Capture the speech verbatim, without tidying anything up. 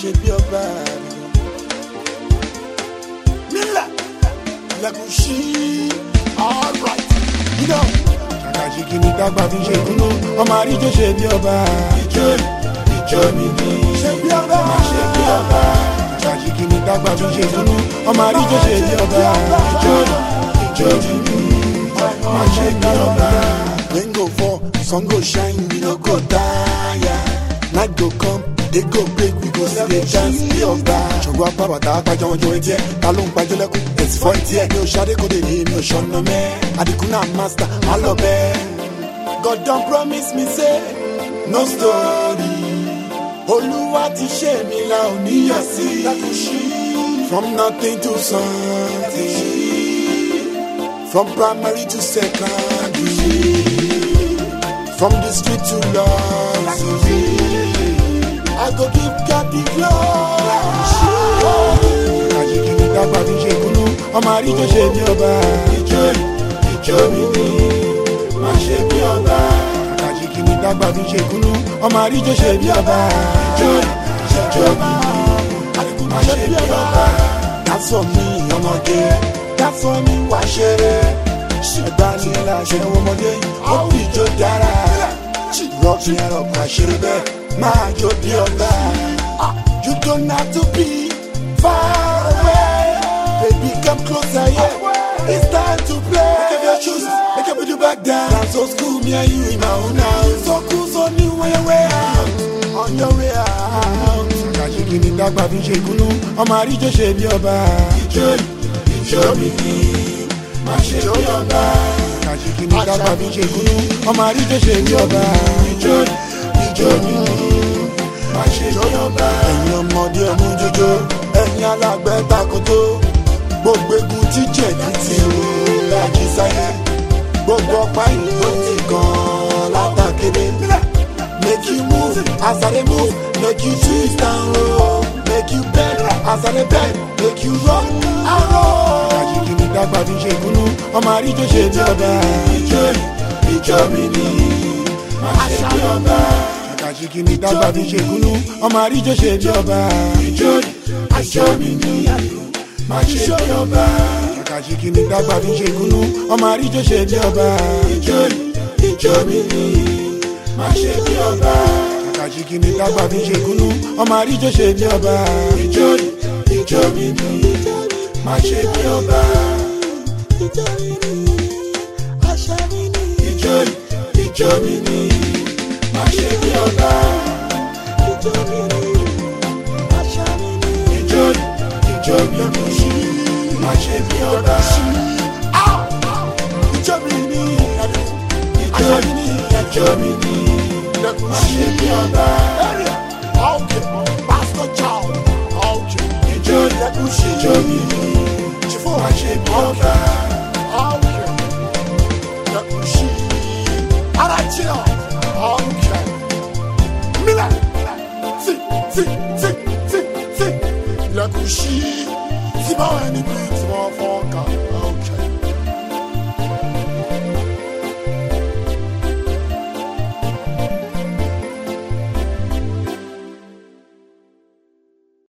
ṣe bí ọba. Mila, ilẹ̀kùn ṣí, all right. You know, ṣàkàṣìkì ní dàgbà fi ṣe kúnú, ọmọ àríjọ ṣe bí ọba. Ìjọ ìjọ mi ní ṣe bí ọba. Má ṣe bí ọba. Ṣàkàṣìkì ní dàgbà fi ṣe kúnú, ọmọ àríjọ ṣe bí ọba. Ìjọ ìjọ mi ní má ṣe bí ọba. Rain go fall, sun go shine, we no go tire. Night go come, they go break, we go see the chance bí ọba. Ṣògo apá bàtà àpájọ wọn jọ etí ẹ̀, ta ló ń pàjọ́ lẹ́kùn, ẹ̀sìn fọ́ etí ẹ̀. Mi ò ṣadé kó dé ní mi ò ṣọ́nà mẹ́, àdìkú náà master, má lọ bẹ́ẹ̀. God don promise me say, no story. Olúwa ti ṣe mi la ò níyọ̀ sí. From nothing to something, from primary to secondary, from the street to luxury. I go give God the glory. Àṣìkí ní dàgbà fi ṣe kúnú, ọmọ àríjọ ṣe bí ọba. Ìjọ ìjọ mi ní má ṣe bí ọba. Àṣìkí ní dàgbà fi ṣe kúnú, ọmọ àríjọ ṣe bí ọba. Ìjọ ìjọ mi ní má ṣe bí ọba. That's for me, ọmọdé. That's for me, wá ṣeré. Ṣẹ̀gbá ní láṣẹ ọmọdé yìí, ó fi ìjọ dára. Rọ́ọ̀kì ẹ̀rọ máa ṣeré bẹ́ẹ̀, máa jó bí ọba. You don't have to be far away. Baby, come closer, yeah. It's time to play. Make up your shoes, make up your back down. That's so school, me and you in my own house. So cool, so new on your way out. On your way out. Ṣàkàṣìkì ní dàgbà fi ṣe kúnú, ọmọ àríjọ ṣe bí ọba. Ìjọ ìjọ mi ní má ṣe bí ọba. Ṣàkàṣìkì ní dàgbà fi ṣe kúnú, ọmọ àríjọ ṣe bí ọba. Ìjọ ìjọ mi ní má ṣe bí ọba. Ẹ̀yin ọmọdé ọmú jójó, ẹ̀yin alágbẹ̀ takoto. Gbogbo egun tí jẹ̀dí ti rò lájí sáyé. Gbogbo ọ̀pá ìlú ló ti kàn látàkéde. Make you move as I dey move, make you twist and roll, make you bend as I dey bend, make you rock and roll. Ṣàkàṣìkì ní dàgbà fi ṣe kúnú, ọmọ àríjọ ṣe bí ọba. Ìjọ ìjọ mi ní má ṣe bí ọba. Ṣàkàṣìkì ní dàgbà fi ṣe kúnú, ọmọ àríjọ ṣe bí ọba. Ìjọ ìjọ mi ní má ṣe bí ọba. Ṣàkàṣìkì ní dàgbà fi ṣe kúnú, ọmọ àríjọ ṣe bí ọba. Ìjọ ìjọ mi ní má ṣe bí ọba. Ṣàkàṣìkì ní dàgbà fi ṣe kúnú, ọmọ àríjọ ṣe bí ọba. Ìjọ ìjọ mi ní má ṣe bí ọba. Ìjọ ìjọ mi ní má ṣe bí ọba. Ìjọ ìjọ mi ní má ṣe bí ọba. Ìjọ mi ní ìjọ mi ní ìjọ mi ní má ṣe bí ọba. Okay, Pastor Chow. Okay, ìjọ ìjọ mi ní má ṣe bí ọba. Okay, ìjọ Arachina. Okay, Mila. Si si si si si. Ìlẹ̀kùn ṣí, tí báwọn ẹni bí tí wọ́n fọ́ ká.